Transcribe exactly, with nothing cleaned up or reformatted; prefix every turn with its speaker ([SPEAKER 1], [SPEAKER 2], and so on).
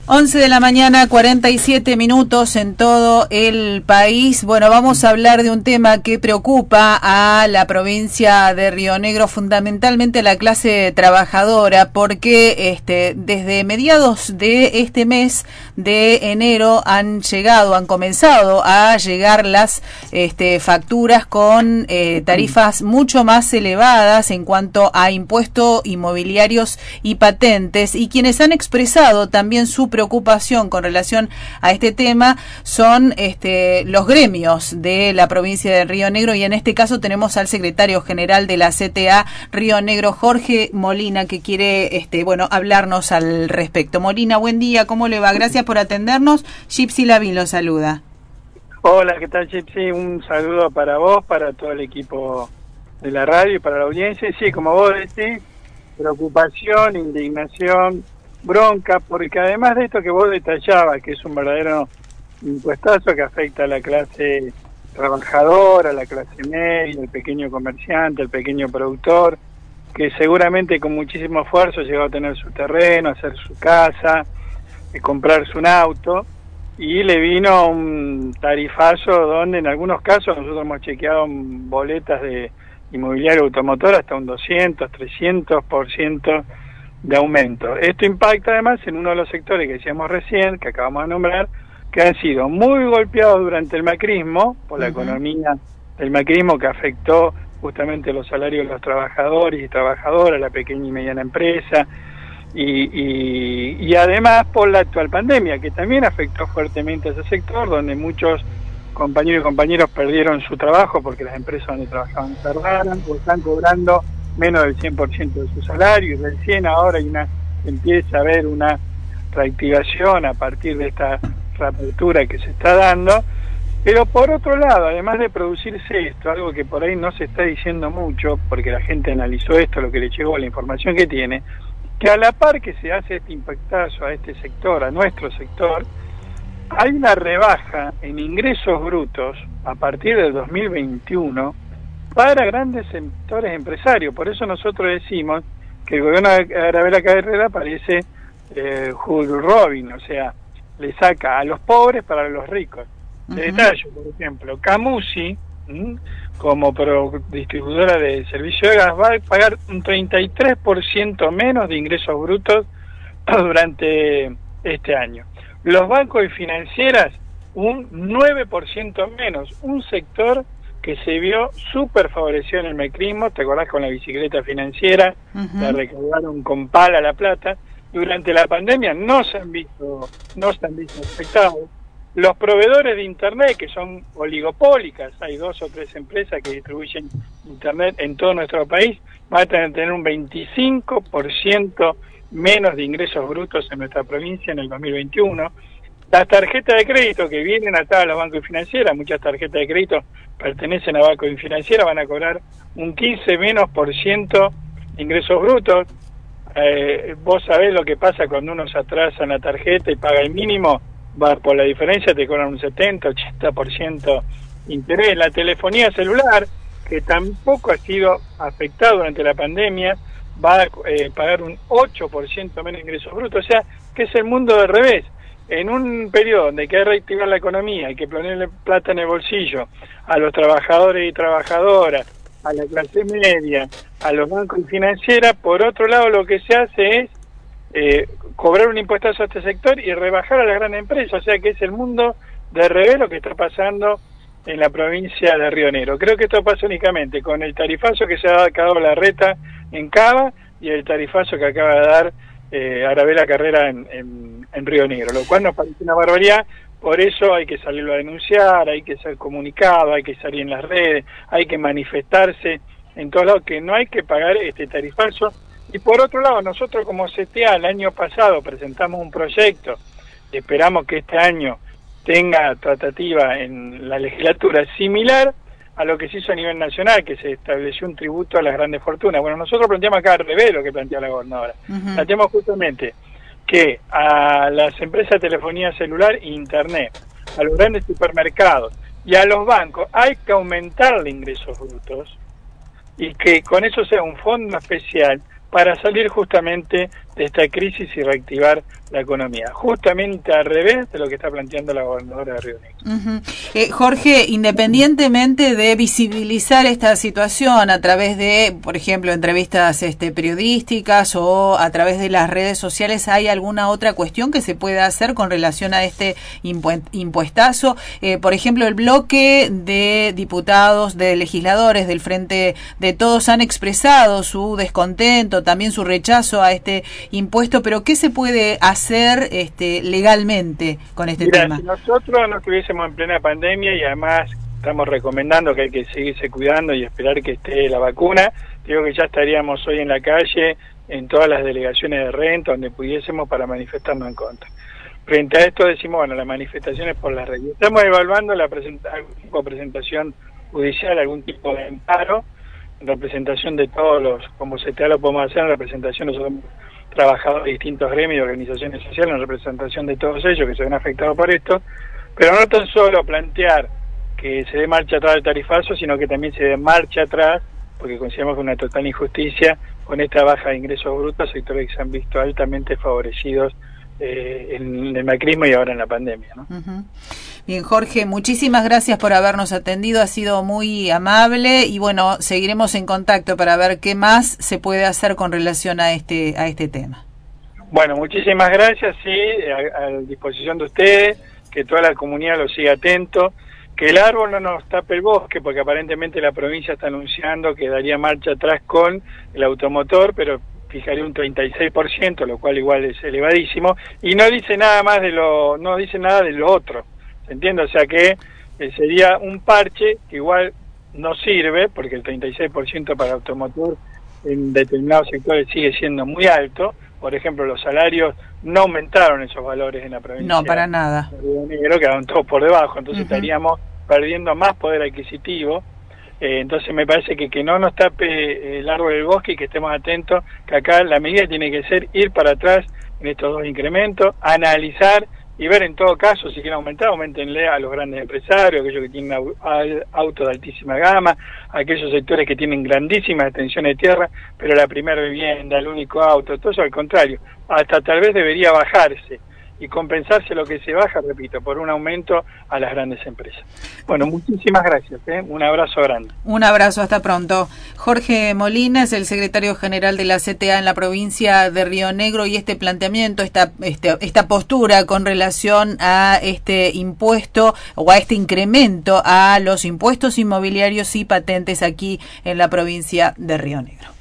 [SPEAKER 1] once de la mañana, cuarenta y siete minutos en todo el país. Bueno, vamos a hablar de un tema que preocupa a la provincia de Río Negro, fundamentalmente a la clase trabajadora, porque este, desde mediados de este mes de enero han llegado, han comenzado a llegar las este, facturas con eh, tarifas mucho más elevadas en cuanto a impuestos inmobiliarios y patentes, y quienes han expresado también su preocupación con relación a este tema son este, los gremios de la provincia de Río Negro, y en este caso tenemos al secretario general de la C T A Río Negro, Jorge Molina, que quiere este, bueno, hablarnos al respecto. Molina, buen día, ¿cómo le va? Gracias por atendernos. Gypsy Lavín lo saluda.
[SPEAKER 2] Hola, ¿qué tal, Gypsy? Un saludo para vos, para todo el equipo de la radio y para la audiencia. Sí, como vos decís, preocupación, indignación, bronca, porque además de esto que vos detallabas, que es un verdadero impuestazo que afecta a la clase trabajadora, a la clase media, el pequeño comerciante, el pequeño productor, que seguramente con muchísimo esfuerzo llegó a tener su terreno, a hacer su casa, a comprarse un auto, y le vino un tarifazo donde en algunos casos nosotros hemos chequeado boletas de inmobiliario automotor hasta un doscientos, trescientos por ciento de aumento. Esto impacta además en uno de los sectores que decíamos recién, que acabamos de nombrar, que han sido muy golpeados durante el macrismo, por la uh-huh. economía del macrismo que afectó justamente los salarios de los trabajadores y trabajadoras, la pequeña y mediana empresa, y, y, y además por la actual pandemia, que también afectó fuertemente a ese sector, donde muchos compañeros y compañeros perdieron su trabajo porque las empresas donde trabajaban cerraron o están cobrando menos del cien por ciento de su salario, y del cien ahora hay una, empieza a haber una reactivación a partir de esta reapertura que se está dando. Pero por otro lado, además de producirse esto, algo que por ahí no se está diciendo mucho, porque la gente analizó esto, lo que le llegó, la información que tiene, que a la par que se hace este impactazo a este sector, a nuestro sector, hay una rebaja en ingresos brutos a partir del dos mil veintiuno para grandes sectores empresarios. Por eso nosotros decimos que el gobierno de Arabella Carrera parece eh, Hulk Robin, o sea, le saca a los pobres para los ricos. Uh-huh. De detalle, por ejemplo, Camusi, ¿m? como pro distribuidora de servicio de gas, va a pagar un treinta y tres por ciento menos de ingresos brutos durante este año. Los bancos y financieras, un nueve por ciento menos, un sector que se vio súper favorecido en el macrismo. ¿Te acordás con la bicicleta financiera? Uh-huh. La recaudaron con pala la plata. Durante la pandemia no se han visto, no se han visto afectados. Los proveedores de internet, que son oligopólicas, hay dos o tres empresas que distribuyen internet en todo nuestro país, van a tener, tener un veinticinco por ciento menos de ingresos brutos en nuestra provincia en el dos mil veintiuno. Las tarjetas de crédito que vienen atadas a los bancos y financieras, muchas tarjetas de crédito pertenecen a bancos y financieras, van a cobrar un quince menos por ciento de ingresos brutos. Eh, vos sabés lo que pasa cuando uno se atrasa en la tarjeta y paga el mínimo, va por la diferencia te cobran un setenta, ochenta por ciento interés. La telefonía celular, que tampoco ha sido afectada durante la pandemia, va a eh, pagar un ocho por ciento menos de ingresos brutos. O sea, que es el mundo del revés. En un periodo donde hay que reactivar la economía, hay que ponerle plata en el bolsillo a los trabajadores y trabajadoras, a la clase media, a los bancos y financieras, por otro lado lo que se hace es eh, cobrar un impuestazo a este sector y rebajar a las grandes empresas. O sea que es el mundo de revés lo que está pasando en la provincia de Río Negro. Creo que esto pasa únicamente con el tarifazo que se ha dado la reta en Cava y el tarifazo que acaba de dar eh, Arabella Carrera en, en, en Río Negro, lo cual nos parece una barbaridad. Por eso hay que salirlo a denunciar, hay que ser comunicado, hay que salir en las redes, hay que manifestarse en todos lados que no hay que pagar este tarifazo. Y por otro lado, nosotros como C T A el año pasado presentamos un proyecto, esperamos que este año tenga tratativa en la legislatura similar a lo que se hizo a nivel nacional, que se estableció un tributo a las grandes fortunas. Bueno, nosotros planteamos acá al revés lo que plantea la gobernadora. Uh-huh. Planteamos justamente que a las empresas de telefonía celular e internet, a los grandes supermercados y a los bancos hay que aumentarle ingresos brutos y que con eso sea un fondo especial para salir justamente de esta crisis y reactivar la economía. Justamente al revés de lo que está planteando la gobernadora de Río Negro.
[SPEAKER 1] Uh-huh. eh, Jorge, independientemente de visibilizar esta situación a través de, por ejemplo, entrevistas este, periodísticas o a través de las redes sociales, ¿hay alguna otra cuestión que se pueda hacer con relación a este impu- impuestazo? Eh, por ejemplo, el bloque de diputados, de legisladores del Frente de Todos han expresado su descontento, también su rechazo a este impuesto, pero ¿qué se puede hacer este, legalmente con este
[SPEAKER 2] Mira,
[SPEAKER 1] tema?
[SPEAKER 2] Si nosotros no estuviésemos en plena pandemia y además estamos recomendando que hay que seguirse cuidando y esperar que esté la vacuna, digo que ya estaríamos hoy en la calle, en todas las delegaciones de renta, donde pudiésemos para manifestarnos en contra. Frente a esto decimos, bueno, las manifestaciones por las redes. Estamos evaluando la presenta- algún tipo de presentación judicial, algún tipo de amparo, en representación de todos los, como se te lo podemos hacer en representación, nosotros hemos trabajado de distintos gremios y organizaciones sociales, en representación de todos ellos que se ven afectados por esto, pero no tan solo plantear que se dé marcha atrás del tarifazo, sino que también se dé marcha atrás, porque consideramos que es una total injusticia con esta baja de ingresos brutos, sectores que se han visto altamente favorecidos eh, en el macrismo y ahora en la pandemia, ¿no?
[SPEAKER 1] Uh-huh. Bien, Jorge, muchísimas gracias por habernos atendido, ha sido muy amable y bueno, seguiremos en contacto para ver qué más se puede hacer con relación a este a este tema.
[SPEAKER 2] Bueno, muchísimas gracias, sí, a, a disposición de ustedes, que toda la comunidad lo siga atento, que el árbol no nos tape el bosque, porque aparentemente la provincia está anunciando que daría marcha atrás con el automotor, pero fijaría un treinta y seis por ciento, lo cual igual es elevadísimo, y no dice nada más de lo, no dice nada de lo otro. ¿Se entiende? O sea que eh, sería un parche que igual no sirve, porque el treinta y seis por ciento para automotor en determinados sectores sigue siendo muy alto. Por ejemplo, los salarios no aumentaron esos valores en la provincia.
[SPEAKER 1] No, para nada.
[SPEAKER 2] De Río Negro, quedaron todos por debajo, entonces uh-huh. estaríamos perdiendo más poder adquisitivo. Eh, entonces me parece que que no nos tape el árbol del bosque y que estemos atentos, que acá la medida tiene que ser ir para atrás en estos dos incrementos, analizar y ver en todo caso, si quieren aumentar, aumentenle a los grandes empresarios, aquellos que tienen autos de altísima gama, aquellos sectores que tienen grandísimas extensiones de tierra, pero la primera vivienda, el único auto, todo eso al contrario, hasta tal vez debería bajarse y compensarse lo que se baja, repito, por un aumento a las grandes empresas. Bueno, muchísimas gracias, ¿eh? Un abrazo grande.
[SPEAKER 1] Un abrazo, hasta pronto. Jorge Molina es el secretario general de la C T A en la provincia de Río Negro y este planteamiento, esta, este, esta postura con relación a este impuesto o a este incremento a los impuestos inmobiliarios y patentes aquí en la provincia de Río Negro.